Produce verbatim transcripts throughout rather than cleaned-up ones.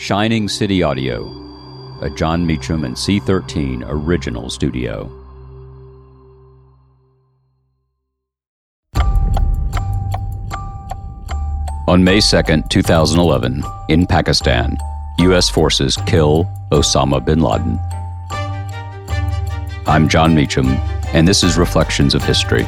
Shining City Audio, a Jon Meacham and C thirteen original studio. On May second, twenty eleven, in Pakistan, U S forces kill Osama bin Laden. I'm Jon Meacham, and this is Reflections of History.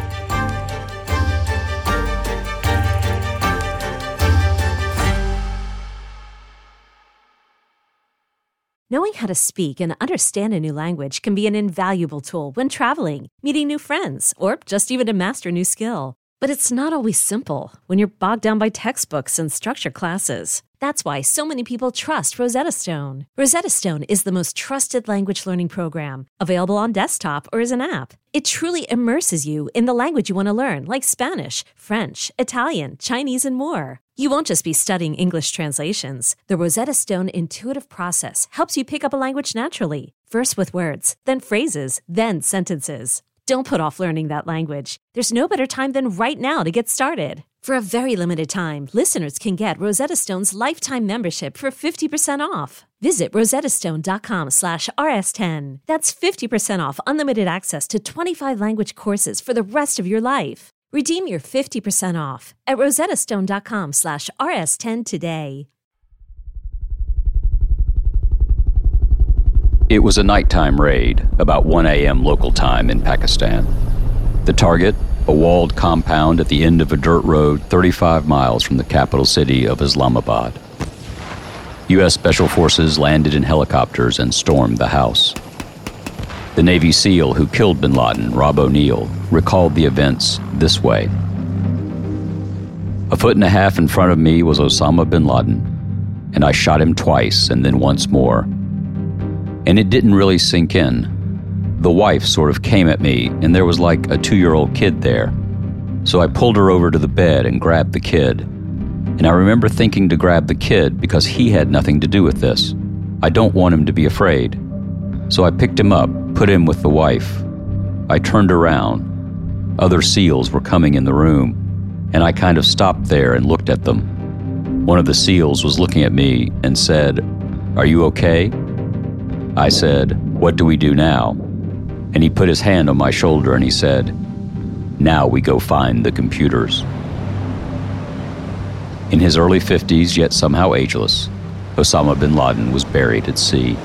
Knowing how to speak and understand a new language can be an invaluable tool when traveling, meeting new friends, or just even to master a new skill. But it's not always simple when you're bogged down by textbooks and structured classes. That's why so many people trust Rosetta Stone. Rosetta Stone is the most trusted language learning program, available on desktop or as an app. It truly immerses you in the language you want to learn, like Spanish, French, Italian, Chinese, and more. You won't just be studying English translations. The Rosetta Stone intuitive process helps you pick up a language naturally, first with words, then phrases, then sentences. Don't put off learning that language. There's no better time than right now to get started. For a very limited time, listeners can get Rosetta Stone's lifetime membership for fifty percent off. Visit rosettastone.com slash rs10. That's fifty percent off unlimited access to twenty-five language courses for the rest of your life. Redeem your fifty percent off at rosettastone.com slash rs10 today. It was a nighttime raid, about one a.m. local time in Pakistan. The target, a walled compound at the end of a dirt road thirty-five miles from the capital city of Islamabad. U S Special Forces landed in helicopters and stormed the house. The Navy SEAL who killed bin Laden, Rob O'Neill, recalled the events this way. A foot and a half in front of me was Osama bin Laden, and I shot him twice and then once more. And it didn't really sink in. The wife sort of came at me, and there was like a two-year-old kid there. So I pulled her over to the bed and grabbed the kid. And I remember thinking to grab the kid because he had nothing to do with this. I don't want him to be afraid. So I picked him up, put him with the wife. I turned around. Other SEALs were coming in the room, and I kind of stopped there and looked at them. One of the SEALs was looking at me and said, "Are you okay?" I said, "What do we do now?" And he put his hand on my shoulder and he said, "Now we go find the computers." In his early fifties, yet somehow ageless, Osama bin Laden was buried at sea.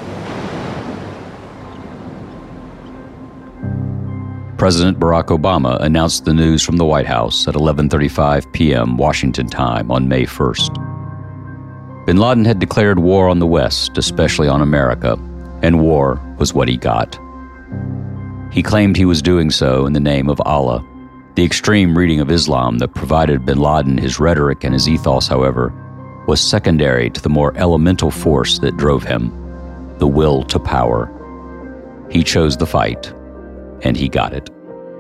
President Barack Obama announced the news from the White House at eleven thirty-five p.m. Washington time on May first. Bin Laden had declared war on the West, especially on America, and war was what he got. He claimed he was doing so in the name of Allah. The extreme reading of Islam that provided bin Laden his rhetoric and his ethos, however, was secondary to the more elemental force that drove him, the will to power. He chose the fight, and he got it.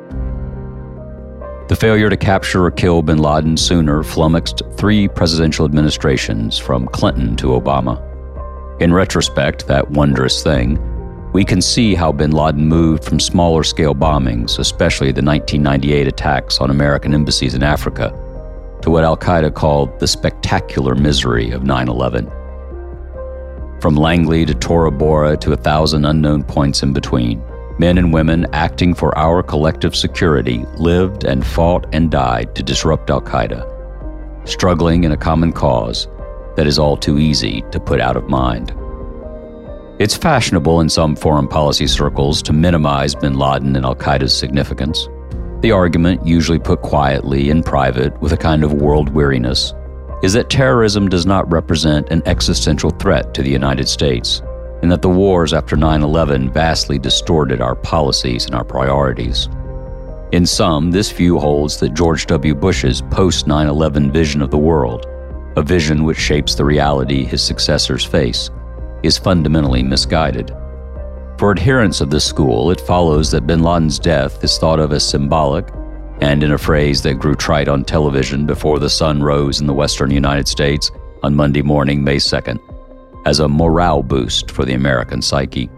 The failure to capture or kill bin Laden sooner flummoxed three presidential administrations from Clinton to Obama. In retrospect, that wondrous thing, we can see how bin Laden moved from smaller-scale bombings, especially the nineteen ninety-eight attacks on American embassies in Africa, to what al-Qaeda called the spectacular misery of nine eleven. From Langley to Tora Bora to a thousand unknown points in between, men and women acting for our collective security lived and fought and died to disrupt al-Qaeda, struggling in a common cause that is all too easy to put out of mind. It's fashionable in some foreign policy circles to minimize bin Laden and al-Qaeda's significance. The argument, usually put quietly in private with a kind of world weariness, is that terrorism does not represent an existential threat to the United States, and that the wars after nine eleven vastly distorted our policies and our priorities. In some, this view holds that George W. Bush's post nine eleven vision of the world, a vision which shapes the reality his successors face, is fundamentally misguided. For adherents of this school, it follows that bin Laden's death is thought of as symbolic, and in a phrase that grew trite on television before the sun rose in the western United States on Monday morning, May second, as a morale boost for the American psyche.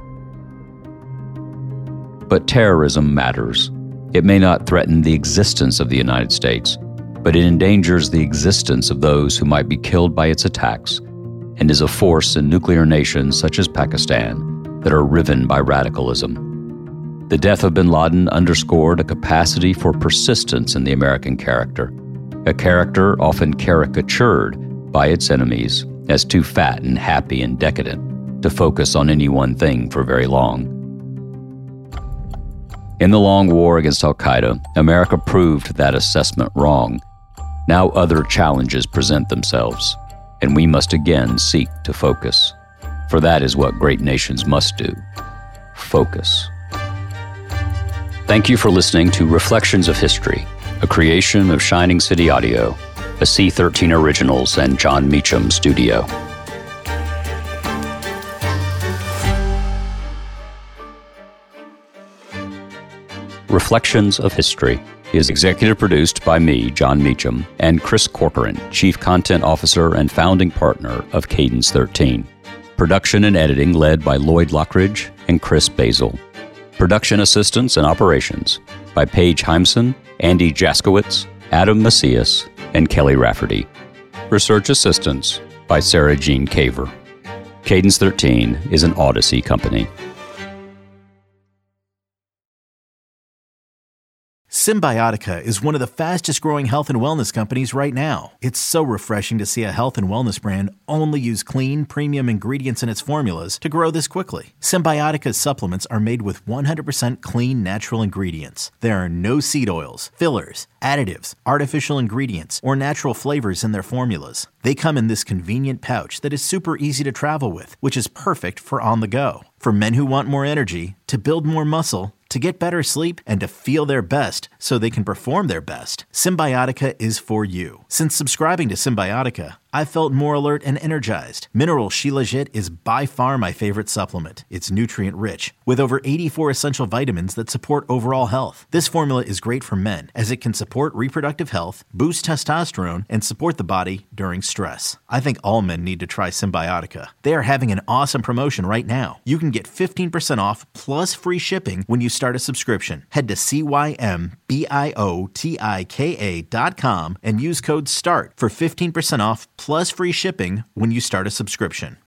But terrorism matters. It may not threaten the existence of the United States, but it endangers the existence of those who might be killed by its attacks, and is a force in nuclear nations such as Pakistan that are riven by radicalism. The death of bin Laden underscored a capacity for persistence in the American character, a character often caricatured by its enemies as too fat and happy and decadent to focus on any one thing for very long. In the long war against al-Qaeda, America proved that assessment wrong. Now other challenges present themselves, and we must again seek to focus. For that is what great nations must do: focus. Thank you for listening to Reflections of History, a creation of Shining City Audio, a C thirteen Originals and John Meacham studio. Reflections of History is executive produced by me, John Meacham, and Chris Corcoran, Chief Content Officer and founding partner of Cadence thirteen. Production and editing led by Lloyd Lockridge and Chris Basil. Production assistance and operations by Paige Heimson, Andy Jaskowitz, Adam Macias, and Kelly Rafferty. Research assistance by Sarah Jean Caver. Cadence thirteen is an Odyssey company. Symbiotica is one of the fastest growing health and wellness companies right now. It's so refreshing to see a health and wellness brand only use clean, premium ingredients in its formulas to grow this quickly. Symbiotica's supplements are made with one hundred percent clean, natural ingredients. There are no seed oils, fillers, additives, artificial ingredients, or natural flavors in their formulas. They come in this convenient pouch that is super easy to travel with, which is perfect for on the go. For men who want more energy, to build more muscle, to get better sleep, and to feel their best so they can perform their best, Symbiotica is for you. Since subscribing to Symbiotica, I've felt more alert and energized. Mineral Shilajit is by far my favorite supplement. It's nutrient-rich, with over eighty-four essential vitamins that support overall health. This formula is great for men, as it can support reproductive health, boost testosterone, and support the body during stress. I think all men need to try Symbiotica. They are having an awesome promotion right now. You can get fifteen percent off plus free shipping when you start a subscription. Head to C-Y-M-B-I-O-T-I-K-A dot com and use code START for fifteen percent off plus free shipping when you start a subscription.